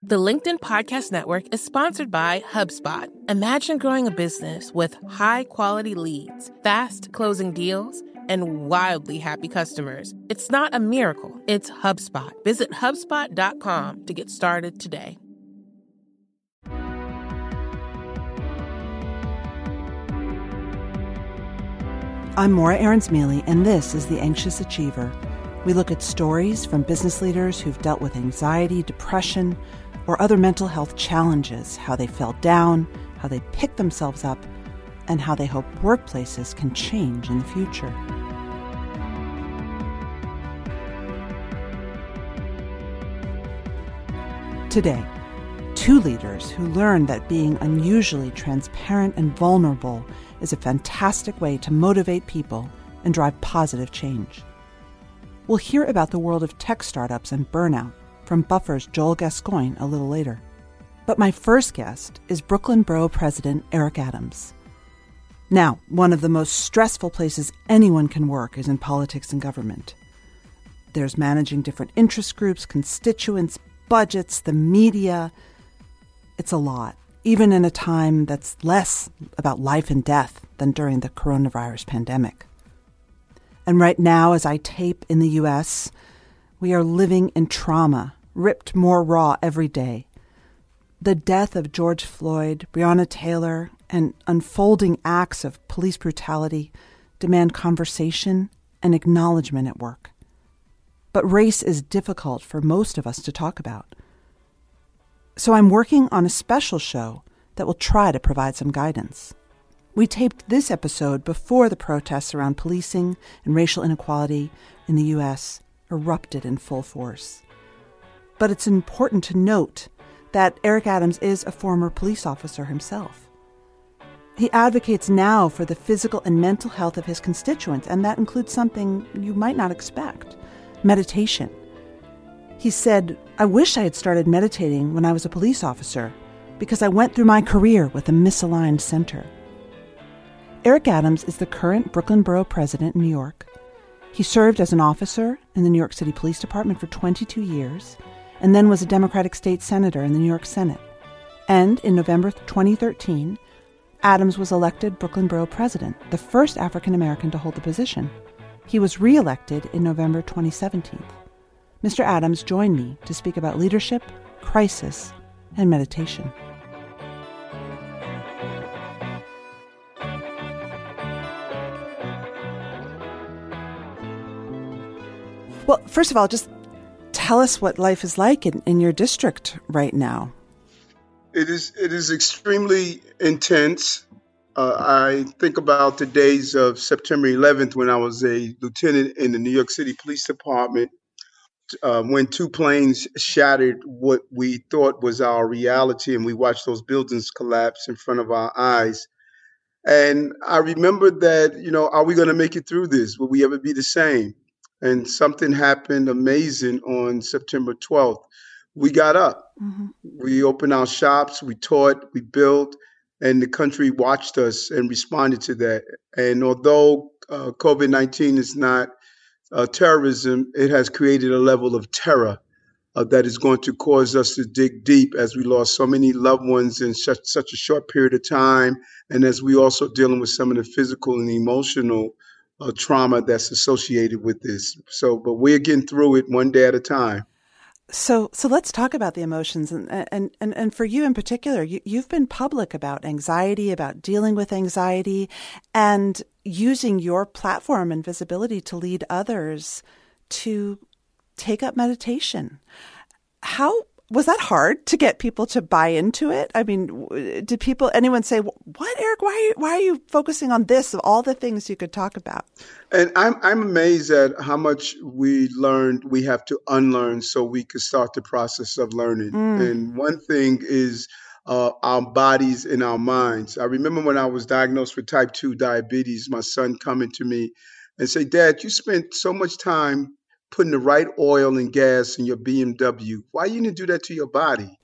The LinkedIn Podcast Network is sponsored by HubSpot. Imagine growing a business with high-quality leads, fast closing deals, and wildly happy customers. It's not a miracle, it's HubSpot. Visit HubSpot.com to get started today. I'm Maura Aarons-Mealy, and this is The Anxious Achiever. We look at stories from business leaders who've dealt with anxiety, depression, or other mental health challenges, how they fell down, how they picked themselves up, and how they hope workplaces can change in the future. Today, two leaders who learned that being unusually transparent and vulnerable is a fantastic way to motivate people and drive positive change. We'll hear about the world of tech startups and burnout from Buffer's Joel Gascoigne a little later. But my first guest is Brooklyn Borough President Eric Adams. Now, one of the most stressful places anyone can work is in politics and government. There's managing different interest groups, constituents, budgets, the media. It's a lot, even in a time that's less about life and death than during the coronavirus pandemic. And right now, as I tape in the U.S., we are living in trauma, ripped more raw every day. The death of George Floyd, Breonna Taylor, and unfolding acts of police brutality demand conversation and acknowledgement at work. But race is difficult for most of us to talk about. So I'm working on a special show that will try to provide some guidance. We taped this episode before the protests around policing and racial inequality in the U.S. erupted in full force. But it's important to note that Eric Adams is a former police officer himself. He advocates now for the physical and mental health of his constituents, and that includes something you might not expect: meditation. He said, "I wish I had started meditating when I was a police officer because I went through my career with a misaligned center." Eric Adams is the current Brooklyn Borough President in New York. He served as an officer in the New York City Police Department for 22 years and then was a Democratic state senator in the New York Senate. And in November 2013, Adams was elected Brooklyn Borough President, the first African American to hold the position. He was re-elected in November 2017. Mr. Adams joined me to speak about leadership, crisis, and meditation. Well, first of all, just tell us what life is like in your district right now. It is extremely intense. I think about the days of September 11th when I was a lieutenant in the New York City Police Department, when two planes shattered what we thought was our reality, and we watched those buildings collapse in front of our eyes. And I remember that, are we going to make it through this? Will we ever be the same? And something happened amazing on September 12th. We got up. Mm-hmm. We opened our shops, we taught, we built, and the country watched us and responded to that. And although COVID-19 is not terrorism, it has created a level of terror that is going to cause us to dig deep, as we lost so many loved ones in such a short period of time, and as we also dealing with some of the physical and emotional trauma that's associated with this. But we're getting through it one day at a time. So let's talk about the emotions, and for you in particular, you've been public about anxiety, about dealing with anxiety, and using your platform and visibility to lead others to take up meditation. How was that hard to get people to buy into it? I mean, did anyone say, "What, Eric? Why are you focusing on this of all the things you could talk about?" And I'm amazed at how much we learned we have to unlearn so we could start the process of learning. And one thing is our bodies and our minds. I remember when I was diagnosed with type 2 diabetes, my son coming to me and say, "Dad, you spent so much time putting the right oil and gas in your BMW. Why you didn't do that to your body?"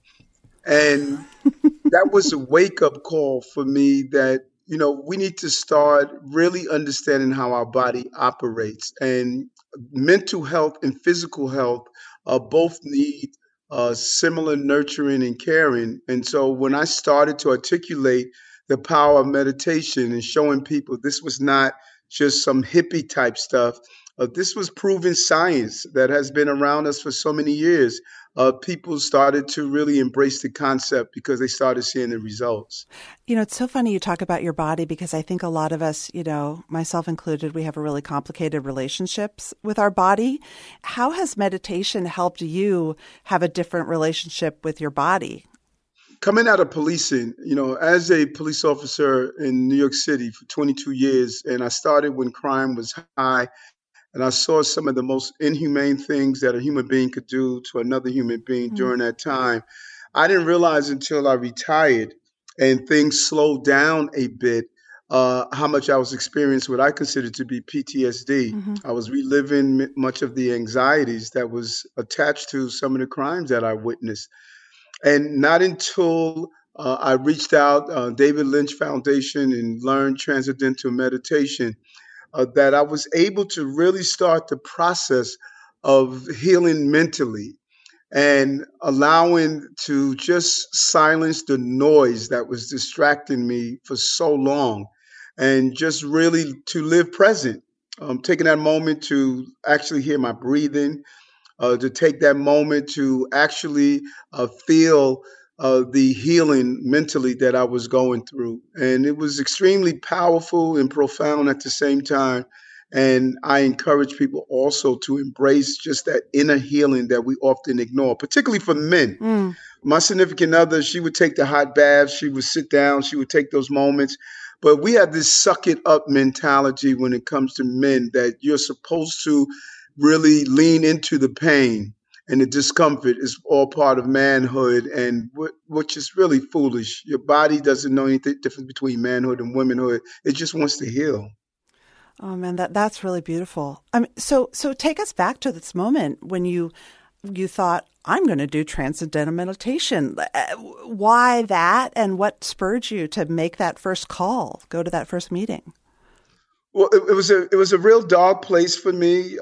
And that was a wake-up call for me that, we need to start really understanding how our body operates. And mental health and physical health both need similar nurturing and caring. And so when I started to articulate the power of meditation and showing people this was not just some hippie type stuff, this was proven science that has been around us for so many years. People started to really embrace the concept because they started seeing the results. It's so funny you talk about your body because I think a lot of us, myself included, we have a really complicated relationships with our body. How has meditation helped you have a different relationship with your body? Coming out of policing, as a police officer in New York City for 22 years, and I started when crime was high, and I saw some of the most inhumane things that a human being could do to another human being during that time. I didn't realize until I retired and things slowed down a bit how much I was experiencing what I considered to be PTSD. I was reliving much of the anxieties that was attached to some of the crimes that I witnessed. And not until I reached out, David Lynch Foundation, and learned transcendental meditation, that I was able to really start the process of healing mentally and allowing to just silence the noise that was distracting me for so long and just really to live present. Taking that moment to actually hear my breathing, to take that moment to actually feel the healing mentally that I was going through. And it was extremely powerful and profound at the same time. And I encourage people also to embrace just that inner healing that we often ignore, particularly for men. My significant other, she would take the hot baths, she would sit down, she would take those moments. But we have this suck it up mentality when it comes to men, that you're supposed to really lean into the pain, and the discomfort is all part of manhood, and which is really foolish. Your body doesn't know anything different between manhood and womanhood. It just wants to heal. Oh man, that's really beautiful. So take us back to this moment when you thought, I'm going to do transcendental meditation. Why that, and what spurred you to make that first call, go to that first meeting? Well, it was a real dark place for me.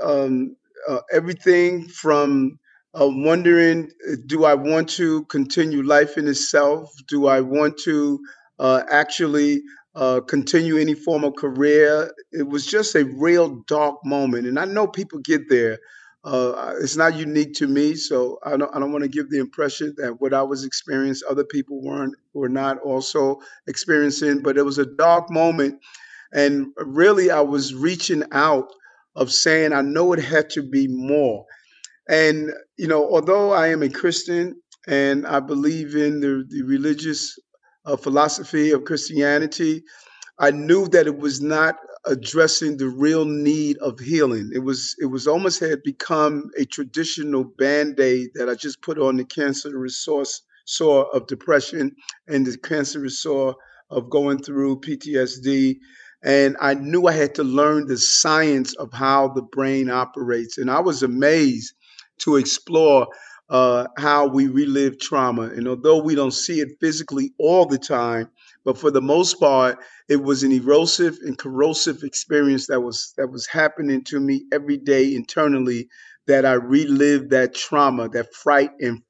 Everything from wondering, do I want to continue life in itself? Do I want to actually continue any form of career? It was just a real dark moment, and I know people get there. It's not unique to me, so I don't want to give the impression that what I was experiencing, other people were not also experiencing. But it was a dark moment. And really, I was reaching out of saying, I know it had to be more. And, although I am a Christian and I believe in the religious philosophy of Christianity, I knew that it was not addressing the real need of healing. It was almost had become a traditional Band-Aid that I just put on the cancerous sore of depression and the cancerous sore of going through PTSD. And I knew I had to learn the science of how the brain operates. And I was amazed to explore how we relive trauma. And although we don't see it physically all the time, but for the most part, it was an erosive and corrosive experience that was happening to me every day internally, that I relived that trauma, that fright and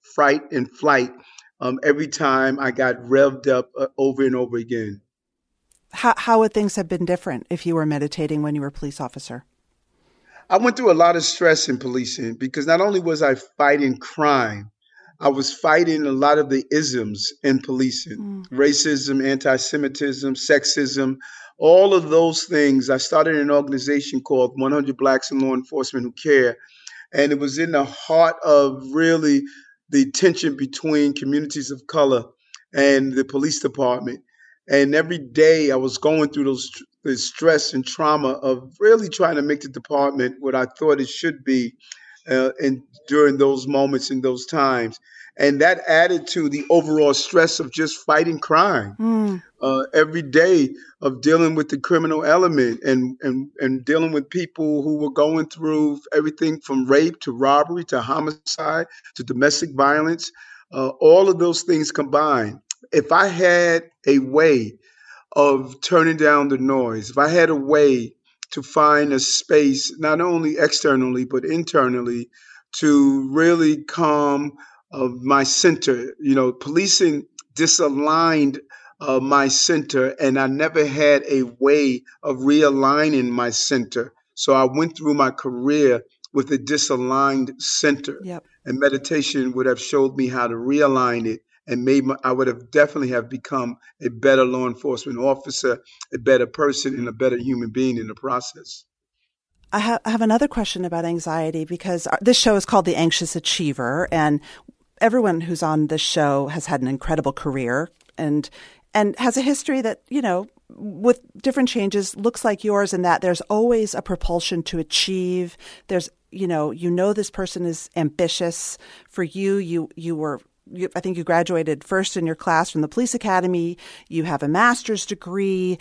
flight every time I got revved up over and over again. How would things have been different if you were meditating when you were a police officer? I went through a lot of stress in policing because not only was I fighting crime, I was fighting a lot of the isms in policing, racism, anti-Semitism, sexism, all of those things. I started an organization called 100 Blacks in Law Enforcement Who Care. And it was in the heart of really the tension between communities of color and the police department. And every day I was going through the stress and trauma of really trying to make the department what I thought it should be during those moments and those times. And that added to the overall stress of just fighting crime every day, of dealing with the criminal element and dealing with people who were going through everything from rape to robbery to homicide to domestic violence, all of those things combined. If I had a way of turning down the noise, if I had a way to find a space, not only externally, but internally, to really calm of my center. Policing disaligned my center, and I never had a way of realigning my center. So I went through my career with a disaligned center, Yep. and meditation would have showed me how to realign it, and I would have definitely have become a better law enforcement officer, a better person, and a better human being in the process. I have another question about anxiety, because this show is called The Anxious Achiever, and everyone who's on this show has had an incredible career and has a history that, with different changes, looks like yours, in that there's always a propulsion to achieve. There's, this person is ambitious. For you, I think you graduated first in your class from the police academy. You have a master's degree.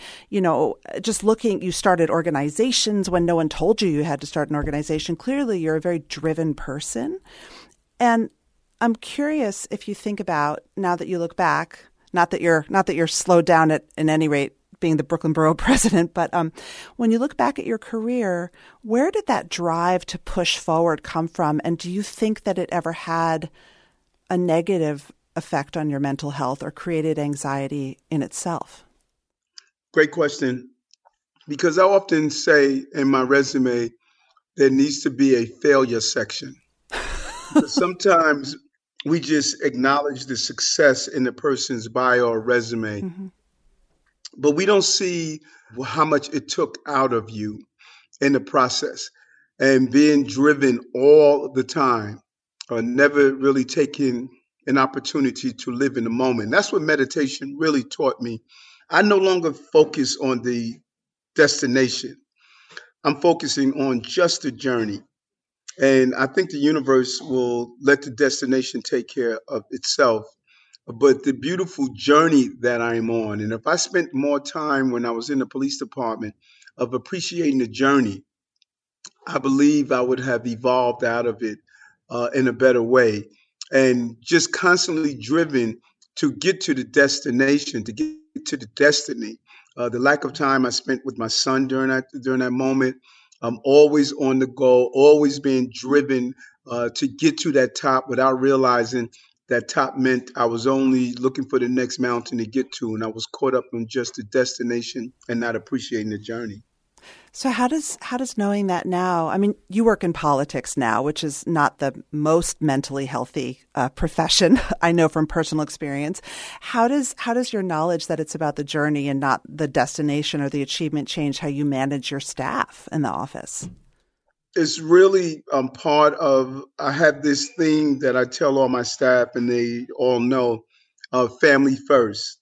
You started organizations when no one told you had to start an organization. Clearly, you're a very driven person. And I'm curious if you think about, now that you look back, not that you're slowed down at any rate being the Brooklyn Borough president, but when you look back at your career, where did that drive to push forward come from? And do you think that it ever had a negative effect on your mental health or created anxiety in itself? Great question. Because I often say in my resume, there needs to be a failure section. Sometimes we just acknowledge the success in the person's bio or resume, Mm-hmm. but we don't see how much it took out of you in the process. And being driven all the time, or never really taking an opportunity to live in the moment. That's what meditation really taught me. I no longer focus on the destination. I'm focusing on just the journey. And I think the universe will let the destination take care of itself. But the beautiful journey that I'm on, and if I spent more time when I was in the police department of appreciating the journey, I believe I would have evolved out of it in a better way. And just constantly driven to get to the destination, to get to the destiny. The lack of time I spent with my son during that moment. I'm always on the go, always being driven to get to that top without realizing that top meant I was only looking for the next mountain to get to, and I was caught up on just the destination and not appreciating the journey. So how does knowing that now, I mean, you work in politics now, which is not the most mentally healthy profession, I know from personal experience. How does your knowledge that it's about the journey and not the destination or the achievement change how you manage your staff in the office? It's really part of, I have this thing that I tell all my staff, and they all know, family first.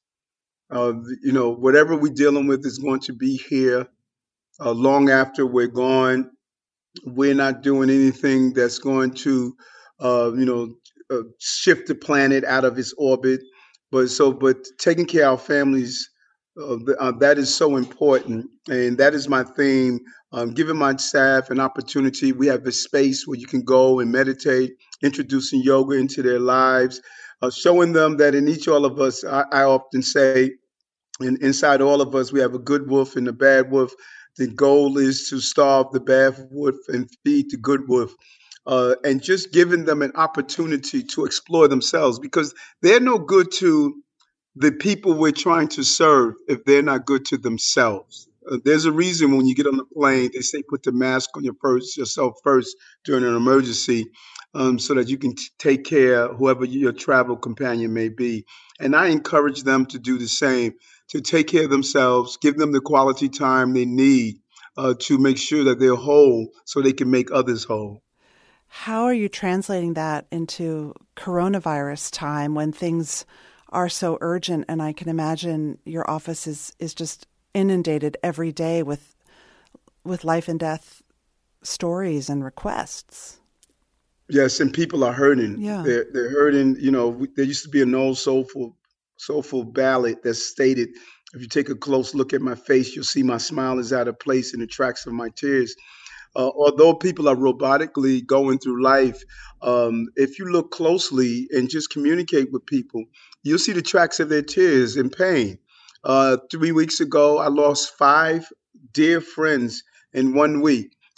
Whatever we're dealing with is going to be here long after we're gone. We're not doing anything that's going to, shift the planet out of its orbit. But taking care of our families, that is so important, and that is my theme. Giving my staff an opportunity. We have a space where you can go and meditate, introducing yoga into their lives, showing them that in each all of us, I often say, inside all of us, we have a good wolf and a bad wolf. The goal is to starve the bad wolf and feed the good wolf. And just giving them an opportunity to explore themselves, because they're no good to the people we're trying to serve if they're not good to themselves. There's a reason when you get on the plane, they say put the mask on yourself first during an emergency, so that you can take care of whoever your travel companion may be. And I encourage them to do the same, to take care of themselves, give them the quality time they need to make sure that they're whole so they can make others whole. How are you translating that into coronavirus time when things are so urgent? And I can imagine your office is just inundated every day with life and death stories and requests. Yes, and people are hurting. Yeah. They're hurting. There used to be an old soulful ballad that stated, if you take a close look at my face, you'll see my smile is out of place in the tracks of my tears. Although people are robotically going through life, if you look closely and just communicate with people, you'll see the tracks of their tears and pain. 3 weeks ago, I lost 5 dear friends in 1 week.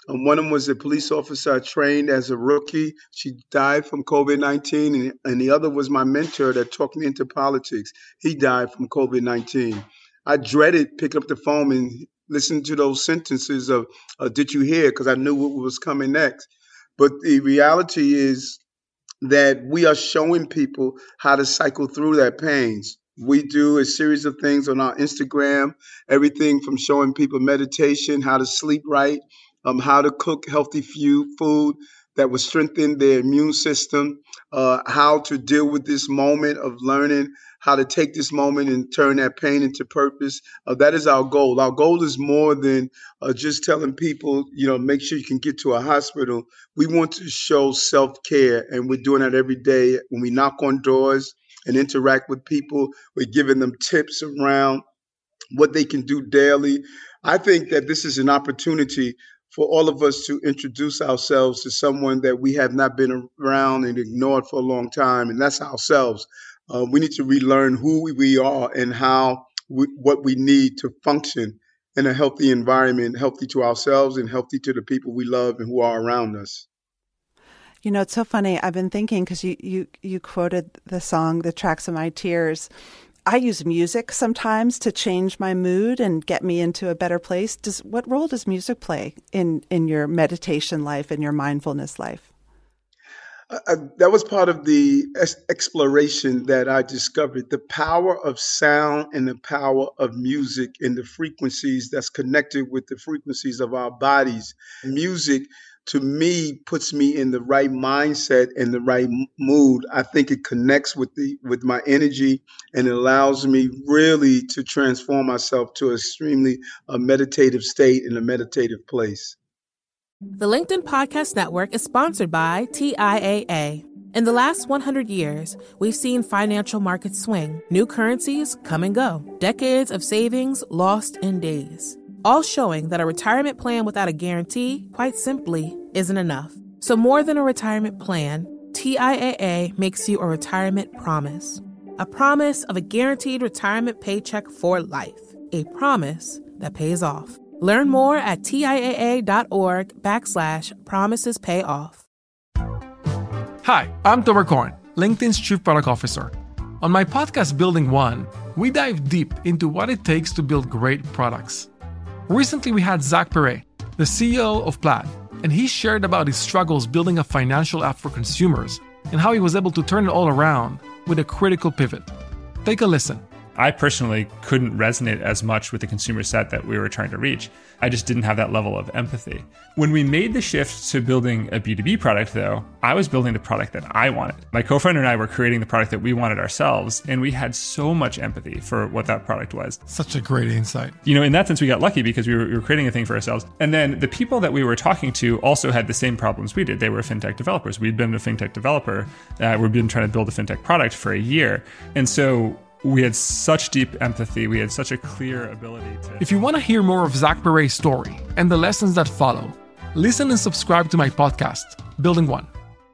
One of them was a police officer I trained as a rookie. She died from COVID-19. And the other was my mentor that talked me into politics. He died from COVID-19. I dreaded picking up the phone and listening to those sentences of, did you hear? Because I knew what was coming next. But the reality is that we are showing people how to cycle through that pains. We do a series of things on our Instagram, everything from showing people meditation, how to sleep right, how to cook healthy food that will strengthen their immune system, how to deal with this moment of learning how to take this moment and turn that pain into purpose. That is our goal. Our goal is more than just telling people, make sure you can get to a hospital. We want to show self-care, and we're doing that every day. When we knock on doors and interact with people, we're giving them tips around what they can do daily. I think that this is an opportunity for all of us to introduce ourselves to someone that we have not been around and ignored for a long time, and that's ourselves. We need to relearn who we are and what we need to function in a healthy environment, healthy to ourselves and healthy to the people we love and who are around us. It's so funny. I've been thinking, because you quoted the song, The Tracks of My Tears. I use music sometimes to change my mood and get me into a better place. What role does music play in your meditation life and your mindfulness life? That was part of the exploration that I discovered, the power of sound and the power of music and the frequencies that's connected with the frequencies of our bodies. Music, to me, puts me in the right mindset and the right mood. I think it connects with my energy, and it allows me really to transform myself to extremely meditative state in a meditative place. The LinkedIn Podcast Network is sponsored by TIAA. In the last 100 years, we've seen financial markets swing, new currencies come and go, decades of savings lost in days, all showing that a retirement plan without a guarantee, quite simply, isn't enough. So more than a retirement plan, TIAA makes you a retirement promise. A promise of a guaranteed retirement paycheck for life. A promise that pays off. Learn more at TIAA.org/promisespayoff. Hi, I'm Tomer Cohen, LinkedIn's Chief Product Officer. On my podcast, Building One, we dive deep into what it takes to build great products. Recently, we had Zach Perret, the CEO of Plaid, and he shared about his struggles building a financial app for consumers and how he was able to turn it all around with a critical pivot. Take a listen. I personally couldn't resonate as much with the consumer set that we were trying to reach. I just didn't have that level of empathy. When we made the shift to building a B2B product, though, I was building the product that I wanted. My co-founder and I were creating the product that we wanted ourselves, and we had so much empathy for what that product was. Such a great insight. In that sense, we got lucky because we were creating a thing for ourselves. And then the people that we were talking to also had the same problems we did. They were fintech developers. We'd been a fintech developer. We'd been trying to build a fintech product for a year. And so we had such deep empathy. We had such a clear ability to... If you want to hear more of Zach Perret's story and the lessons that follow, listen and subscribe to my podcast, Building One.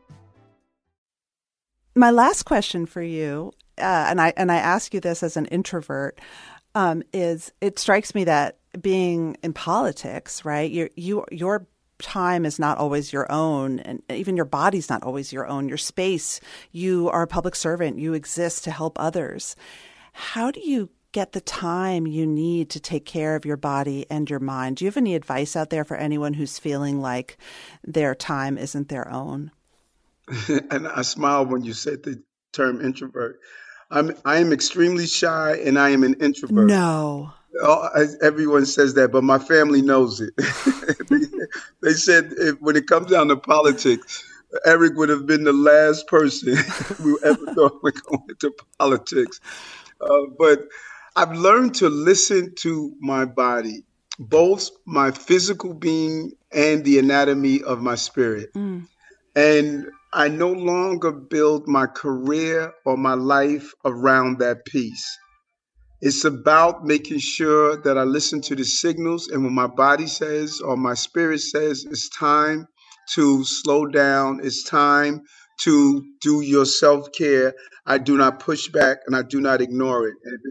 My last question for you, and I ask you this as an introvert, is it strikes me that being in politics, right? Your time is not always your own, and even your body's not always your own. Your space, you are a public servant. You exist to help others. How do you get the time you need to take care of your body and your mind? Do you have any advice out there for anyone who's feeling like their time isn't their own? And I smile when you said the term introvert. I am extremely shy, and I am an introvert. No. Everyone says that, but my family knows it. They said when it comes down to politics, Eric would have been the last person we ever thought would go into politics. But I've learned to listen to my body, both my physical being and the anatomy of my spirit. And I no longer build my career or my life around that piece. It's about making sure that I listen to the signals, and when my body says or my spirit says it's time to slow down, it's time to do your self-care, I do not push back and I do not ignore it. And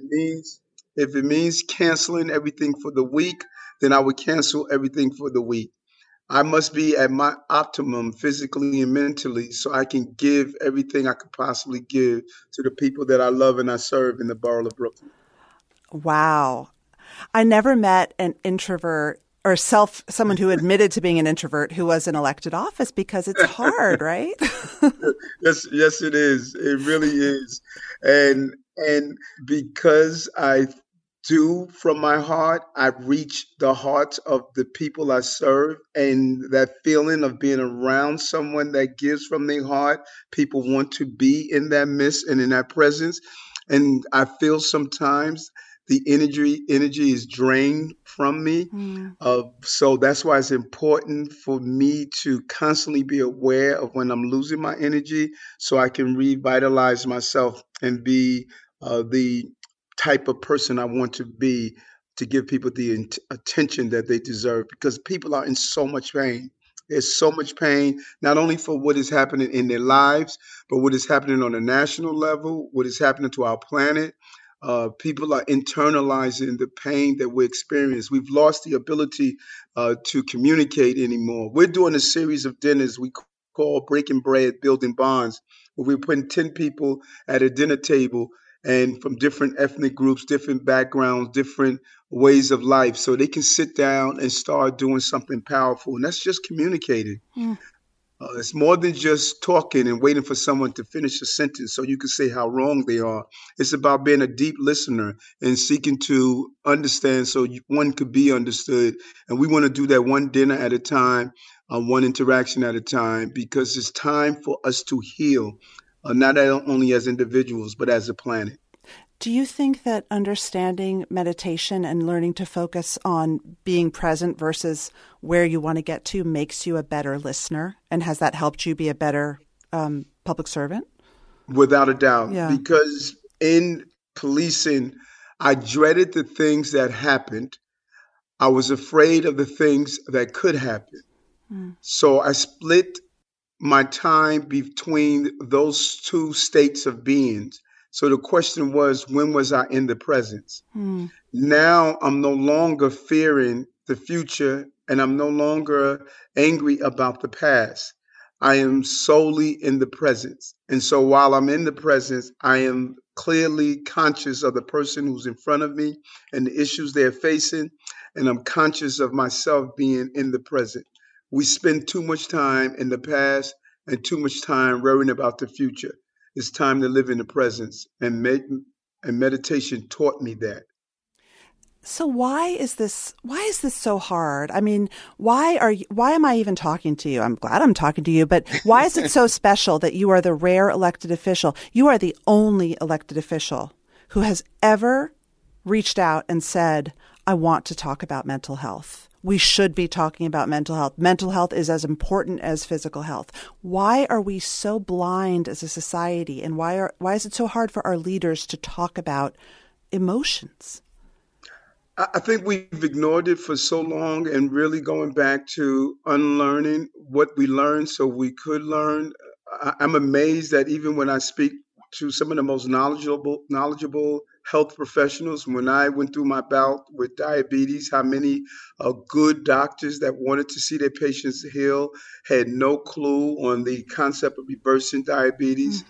if it means canceling everything for the week, then I would cancel everything for the week. I must be at my optimum physically and mentally so I can give everything I could possibly give to the people that I love and I serve in the borough of Brooklyn. Wow. I never met an introvert or someone who admitted to being an introvert who was in elected office because it's hard, right? Yes, it is. It really is. And because I do from my heart, I reach the hearts of the people I serve, and that feeling of being around someone that gives from their heart, people want to be in that midst and in that presence. And I feel sometimes the energy is drained from me. So that's why it's important for me to constantly be aware of when I'm losing my energy so I can revitalize myself and be the type of person I want to be to give people the attention that they deserve, because people are in so much pain. There's so much pain, not only for what is happening in their lives, but what is happening on a national level, what is happening to our planet. People are internalizing the pain that we experience. We've lost the ability to communicate anymore. We're doing a series of dinners we call Breaking Bread, Building Bonds, where we're putting 10 people at a dinner table and from different ethnic groups, different backgrounds, different ways of life, so they can sit down and start doing something powerful. And that's just communicating. It's more than just talking and waiting for someone to finish a sentence so you can say how wrong they are. It's about being a deep listener and seeking to understand so one could be understood. And we want to do that one dinner at a time, one interaction at a time, because it's time for us to heal, not only as individuals, but as a planet. Do you think that understanding meditation and learning to focus on being present versus where you want to get to makes you a better listener? And has that helped you be a better public servant? Without a doubt. Yeah. Because in policing, I dreaded the things that happened. I was afraid of the things that could happen. So I split my time between those two states of beings. So the question was, when was I in the presence? Now I'm no longer fearing the future, and I'm no longer angry about the past. I am solely in the presence. And so while I'm in the presence, I am clearly conscious of the person who's in front of me and the issues they're facing, and I'm conscious of myself being in the present. We spend too much time in the past and too much time worrying about the future. It's time to live in the presence, and meditation taught me that. So why is this so hard? I mean, why am I even talking to you? I'm glad I'm talking to you, but why is it so special that you are the rare elected official? You are the only elected official who has ever reached out and said, I want to talk about mental health. We should be talking about mental health. Mental health is as important as physical health. Why are we so blind as a society? And why is it so hard for our leaders to talk about emotions? I think we've ignored it for so long, and really going back to unlearning what we learned so we could learn. I'm amazed that even when I speak to some of the most knowledgeable health professionals, when I went through my bout with diabetes, how many good doctors that wanted to see their patients heal had no clue on the concept of reversing diabetes.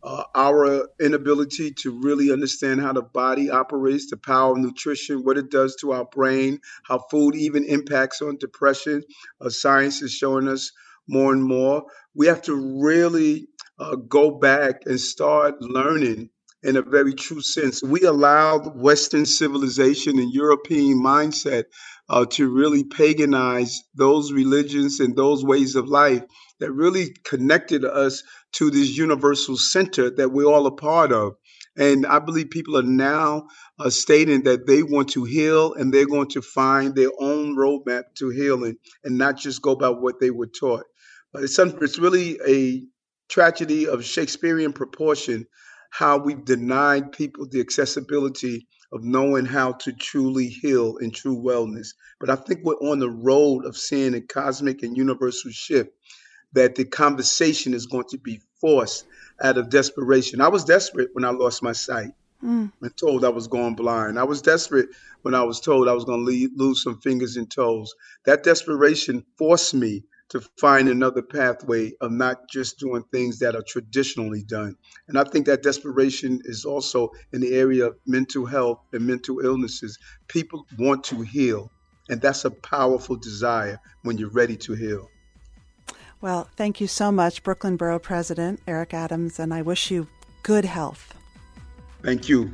Our inability to really understand how the body operates, the power of nutrition, what it does to our brain, how food even impacts on depression. Science is showing us more and more. We have to really go back and start learning in a very true sense. We allowed Western civilization and European mindset to really paganize those religions and those ways of life that really connected us to this universal center that we're all a part of. And I believe people are now stating that they want to heal, and they're going to find their own roadmap to healing and not just go by what they were taught. It's really a tragedy of Shakespearean proportion, how we've denied people the accessibility of knowing how to truly heal in true wellness. But I think we're on the road of seeing a cosmic and universal shift, that the conversation is going to be forced out of desperation. I was desperate when I lost my sight. and told I was going blind. I was desperate when I was told I was going to lose some fingers and toes. That desperation forced me to find another pathway of not just doing things that are traditionally done. And I think that desperation is also in the area of mental health and mental illnesses. People want to heal, and that's a powerful desire when you're ready to heal. Well, thank you so much, Brooklyn Borough President Eric Adams, and I wish you good health. Thank you.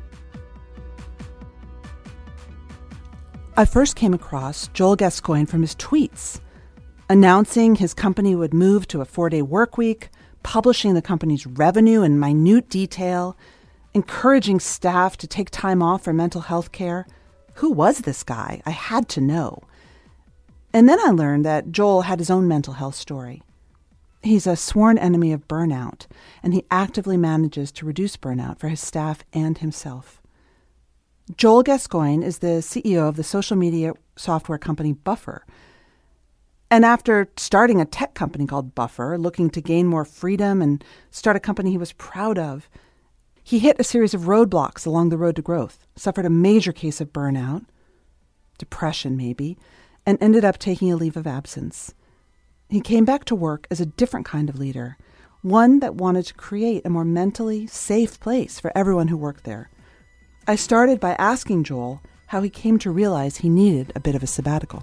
I first came across Joel Gascoigne from his tweets, announcing his company would move to a 4-day work week, publishing the company's revenue in minute detail, encouraging staff to take time off for mental health care. Who was this guy? I had to know. And then I learned that Joel had his own mental health story. He's a sworn enemy of burnout, and he actively manages to reduce burnout for his staff and himself. Joel Gascoigne is the CEO of the social media software company Buffer. And after starting a tech company called Buffer, looking to gain more freedom and start a company he was proud of, he hit a series of roadblocks along the road to growth, suffered a major case of burnout, depression maybe, and ended up taking a leave of absence. He came back to work as a different kind of leader, one that wanted to create a more mentally safe place for everyone who worked there. I started by asking Joel how he came to realize he needed a bit of a sabbatical.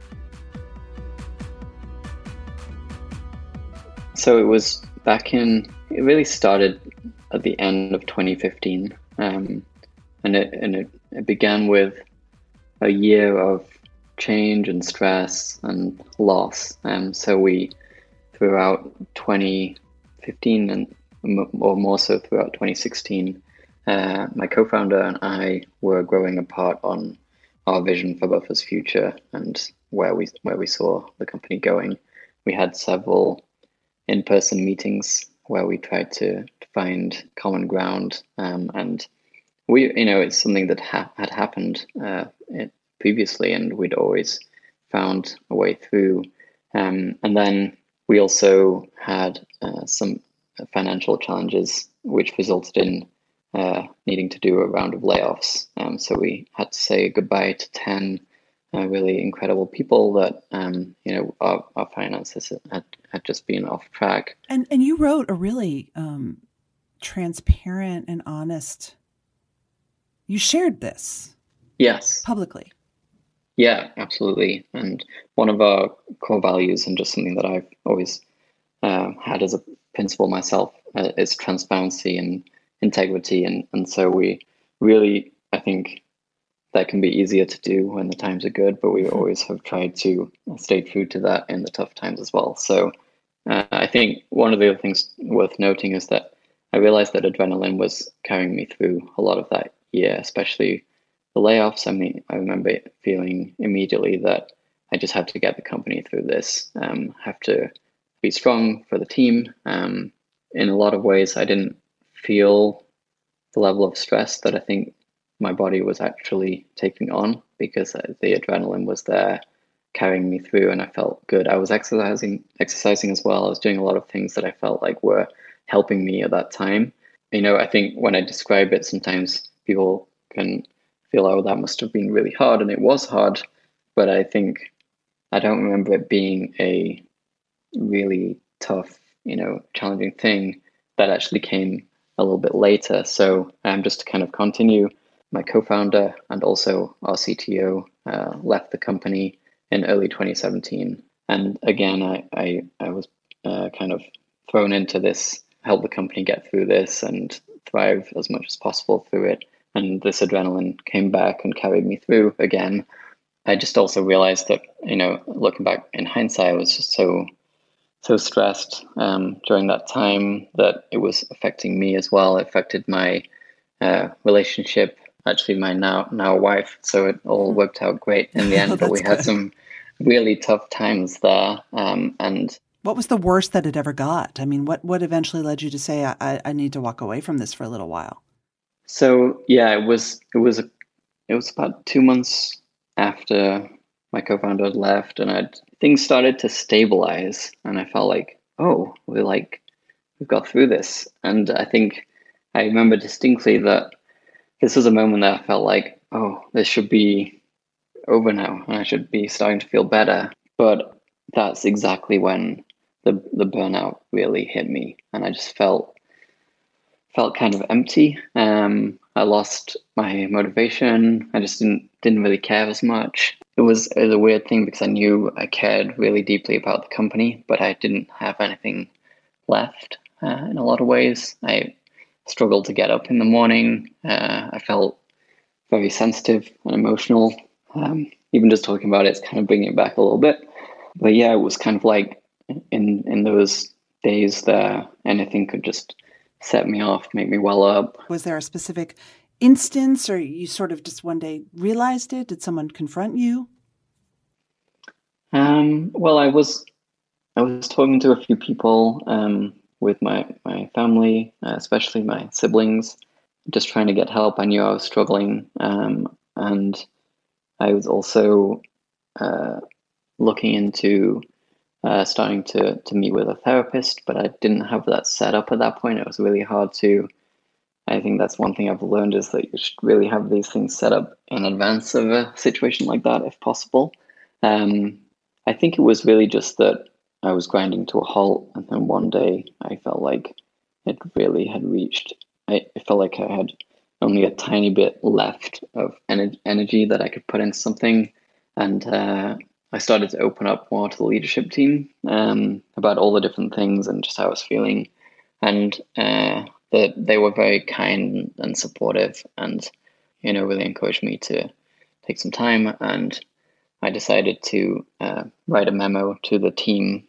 So it really started at the end of 2015. And it began with a year of change and stress and loss. So we, throughout 2015 and or more so throughout 2016, my co-founder and I were growing apart on our vision for Buffer's future and where we saw the company going. We had several in-person meetings where we tried to find common ground, and we, it's something that had happened previously, and we'd always found a way through. And then we also had some financial challenges, which resulted in needing to do a round of layoffs. So we had to say goodbye to 10 really incredible people that, our finances had just been off track. And you wrote a really transparent and honest, you shared this. Yes. Publicly. Yeah, absolutely. And one of our core values, and just something that I've always had as a principle myself, is transparency and integrity. And so we really, I think that can be easier to do when the times are good, but we always have tried to stay true to that in the tough times as well. So I think one of the other things worth noting is that I realized that adrenaline was carrying me through a lot of that year, especially the layoffs. I mean, I remember feeling immediately that I just had to get the company through this, have to be strong for the team. In a lot of ways, I didn't feel the level of stress that I think my body was actually taking on, because the adrenaline was there carrying me through and I felt good. I was exercising as well. I was doing a lot of things that I felt like were helping me at that time. I think when I describe it, sometimes people can feel, oh, that must have been really hard, and it was hard, but I think I don't remember it being a really tough, challenging thing. That actually came a little bit later. So just to kind of continue, my co-founder and also our CTO left the company in early 2017. And again, I was kind of thrown into this, help the company get through this and thrive as much as possible through it. And this adrenaline came back and carried me through again. I just also realized that, looking back in hindsight, I was just so stressed during that time that it was affecting me as well. It affected my relationship, actually my now wife. So it all worked out great in the end, but we had some really tough times there. And what was the worst that it ever got? I mean, what eventually led you to say, I need to walk away from this for a little while? So yeah, it was about 2 months after my co-founder had left, and things started to stabilize, and I felt like, oh, we've got through this. And I think I remember distinctly that this was a moment that I felt like, oh, this should be over now, and I should be starting to feel better. But that's exactly when the burnout really hit me, and I just felt kind of empty. I lost my motivation. I just didn't really care as much. It was a weird thing because I knew I cared really deeply about the company, but I didn't have anything left in a lot of ways. I struggled to get up in the morning. I felt very sensitive and emotional. Even just talking about it's kind of bringing it back a little bit. But yeah, it was kind of like in those days there, anything could just set me off, make me well up. Was there a specific instance, or you sort of just one day realized it? Did someone confront you? Well, I was talking to a few people with my family, especially my siblings, just trying to get help. I knew I was struggling, and I was also looking into starting to meet with a therapist, but I didn't have that set up at that point. It was really hard to. I think that's one thing I've learned is that you should really have these things set up in advance of a situation like that, if possible. I think it was really just that I was grinding to a halt, and then one day I felt like it really had reached. It felt like I had only a tiny bit left of energy that I could put into something, and I started to open up more to the leadership team about all the different things and just how I was feeling, and that they were very kind and supportive, and really encouraged me to take some time. And I decided to write a memo to the team.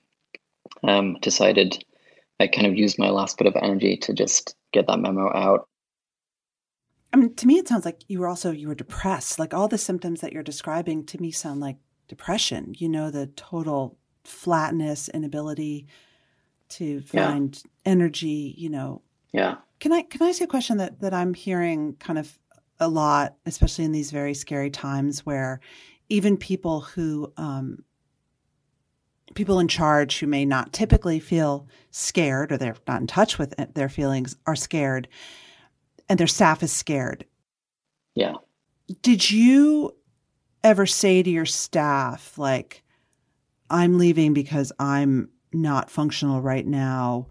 I kind of used my last bit of energy to just get that memo out. I mean, to me, it sounds like you were depressed. Like all the symptoms that you're describing to me sound like depression, the total flatness, inability to find energy, Yeah. Can I ask you a question that I'm hearing kind of a lot, especially in these very scary times where even people people in charge who may not typically feel scared, or they're not in touch with their feelings, are scared, and their staff is scared. Yeah. Did you ever say to your staff, like, I'm leaving because I'm not functional right now,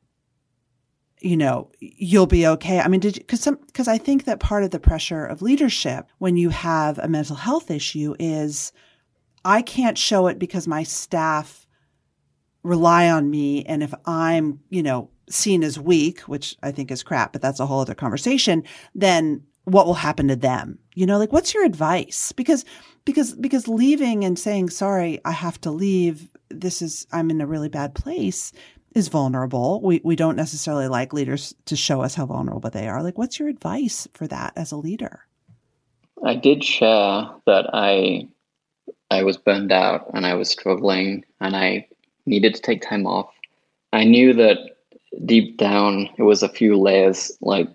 you'll be okay? I mean, because I think that part of the pressure of leadership when you have a mental health issue is I can't show it because my staff rely on me. And if I'm, seen as weak, which I think is crap, but that's a whole other conversation, then what will happen to them? What's your advice? Because leaving and saying, sorry, I have to leave, I'm in a really bad place, is vulnerable. We don't necessarily like leaders to show us how vulnerable they are. What's your advice for that as a leader? I did share that I was burned out and I was struggling and I needed to take time off. I knew that deep down it was a few layers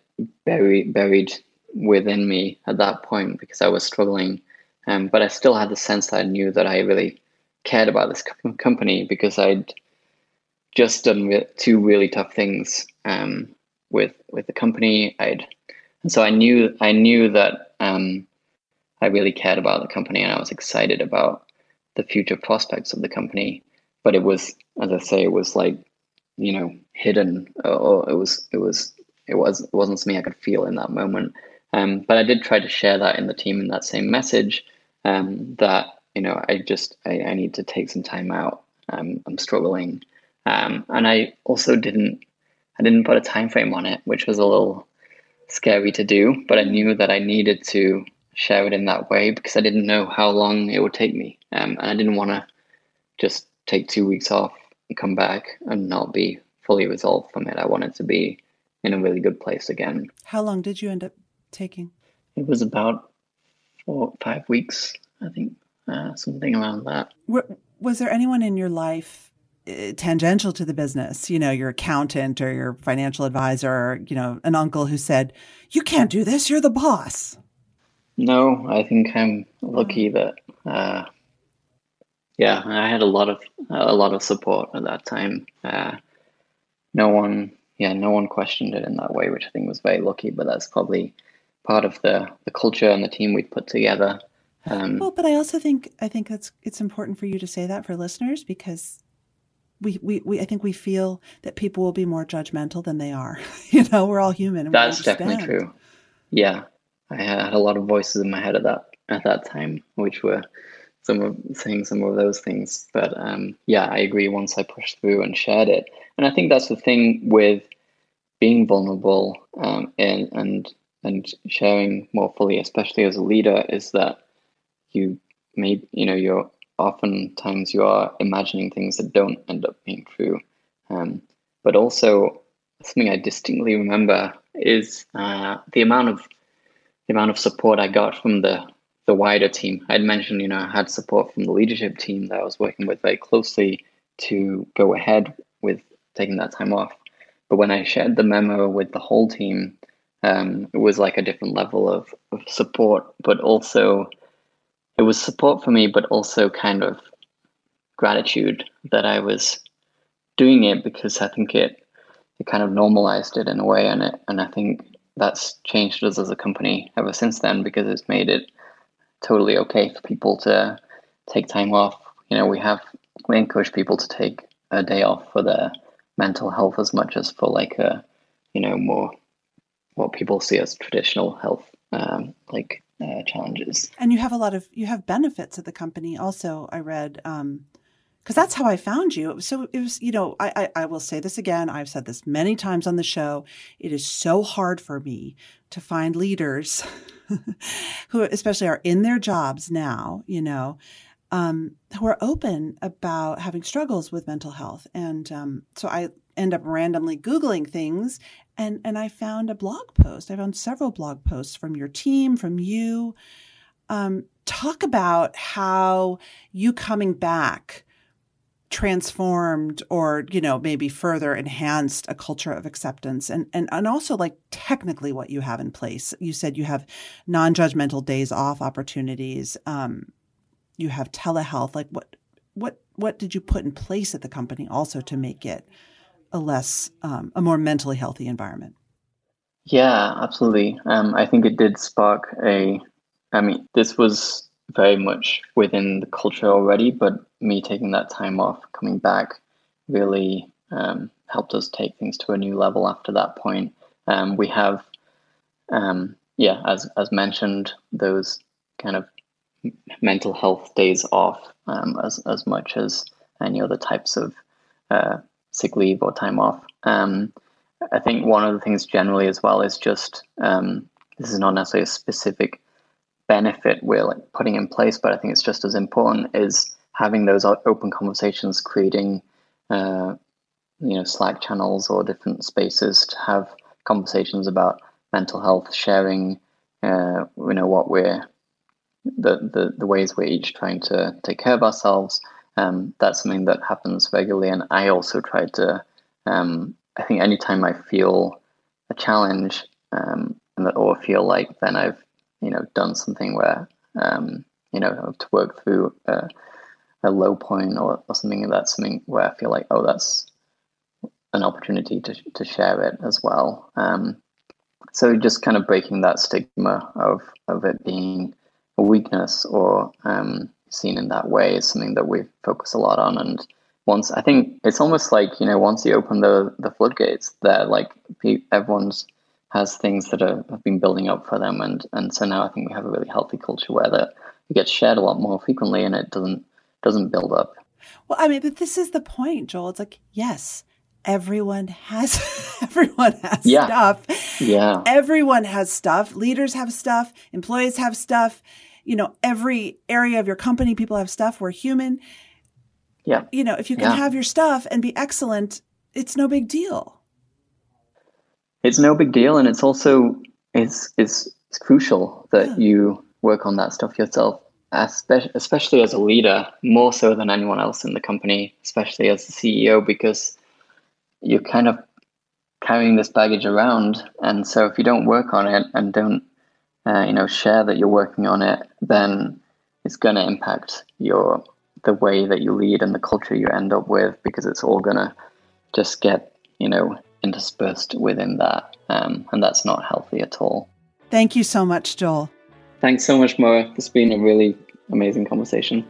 buried within me at that point because I was struggling. But I still had the sense that I knew that I really cared about this company because I'd just done two really tough things with the company. And so I knew that I really cared about the company and I was excited about the future prospects of the company. But it was, as I say, it was hidden, or it wasn't something I could feel in that moment. But I did try to share that in the team in that same message, that I need to take some time out. I'm struggling, and I also didn't put a time frame on it, which was a little scary to do. But I knew that I needed to share it in that way because I didn't know how long it would take me, and I didn't want to just take 2 weeks off and come back and not be fully resolved from it. I wanted to be in a really good place again. How long did you end up taking? It was about 4 or 5 weeks, I think, something around that. Was there anyone in your life tangential to the business, your accountant or your financial advisor, or, an uncle who said, you can't do this, you're the boss? No, I think I'm lucky that, I had a lot of support at that time. No one questioned it in that way, which I think was very lucky, but that's probably part of the culture and the team we'd put together. Well, but I also think it's important for you to say that for listeners, because I think we feel that people will be more judgmental than they are. We're all human. And that's definitely true. Yeah, I had a lot of voices in my head at that time, which were saying some of those things. But yeah, I agree. Once I pushed through and shared it, and I think that's the thing with being vulnerable and sharing more fully, especially as a leader, is that you're oftentimes you are imagining things that don't end up being true. But also something I distinctly remember is the amount of support I got from the wider team. I'd mentioned, I had support from the leadership team that I was working with very closely to go ahead with taking that time off. But when I shared the memo with the whole team, it was like a different level of support, but also it was support for me, but also kind of gratitude that I was doing it, because I think it kind of normalized it in a way, and I think that's changed us as a company ever since then, because it's made it totally okay for people to take time off. We encourage people to take a day off for their mental health as much as for like a more what people see as traditional health challenges. And you have benefits at the company also, I read, because that's how I found you. So it was, I will say this again. I've said this many times on the show. It is so hard for me to find leaders who especially are in their jobs now, who are open about having struggles with mental health. And so I end up randomly Googling things, and I found a blog post. I found several blog posts from your team, from you. Talk about how you coming back transformed or, maybe further enhanced a culture of acceptance, and also like technically what you have in place. You said you have non-judgmental days off opportunities. You have telehealth. Like what did you put in place at the company also to make it a more mentally healthy environment? Yeah, absolutely. I think it did spark this was very much within the culture already, but me taking that time off, coming back, really helped us take things to a new level after that point. We have, as mentioned, those kind of mental health days off as much as any other types of sick leave or time off. I think one of the things generally as well is just, this is not necessarily a specific benefit we're like putting in place, but I think it's just as important is having those open conversations, creating, Slack channels or different spaces to have conversations about mental health, sharing, what we're, the ways we're each trying to take care of ourselves. That's something that happens regularly. And I also try to, I think anytime I feel a challenge or feel like then I've, done something where, to work through a low point or something, that's something where I feel like, oh, that's an opportunity to share it as well. So just kind of breaking that stigma of it being a weakness or seen in that way is something that we focus a lot on. And I think it's almost like, once you open the floodgates, there, like everyone's has things that have been building up for them. And so now I think we have a really healthy culture where that it gets shared a lot more frequently and it doesn't build up. Well, but this is the point, Joel. It's like, yes, everyone has stuff. Yeah. Everyone has stuff. Leaders have stuff. Employees have stuff. Every area of your company, people have stuff. We're human. Yeah. If you can have your stuff and be excellent, it's no big deal. It's no big deal. And it's also, it's crucial that you work on that stuff yourself, especially as a leader, more so than anyone else in the company, especially as the CEO, because you're kind of carrying this baggage around. And so if you don't work on it and don't, share that you're working on it, then it's going to impact the way that you lead and the culture you end up with, because it's all going to just get, interspersed within that. And that's not healthy at all. Thank you so much, Joel. Thanks so much, Maura. This has been a really amazing conversation.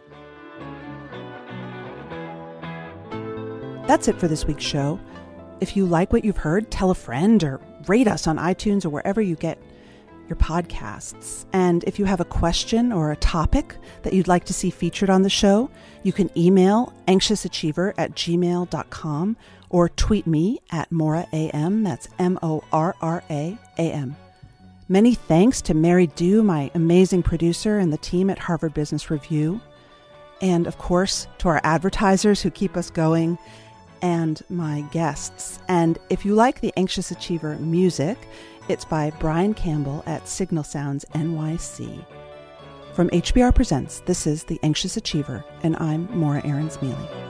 That's it for this week's show. If you like what you've heard, tell a friend or rate us on iTunes or wherever you get your podcasts. And if you have a question or a topic that you'd like to see featured on the show, you can email anxiousachiever@gmail.com or tweet me at MauraAM. That's MORRAAM. Many thanks to Mary Dew, my amazing producer, and the team at Harvard Business Review. And of course, to our advertisers who keep us going, and my guests. And if you like the Anxious Achiever music, it's by Brian Campbell at Signal Sounds NYC. From HBR Presents, this is The Anxious Achiever, and I'm Maura Aarons-Mealy.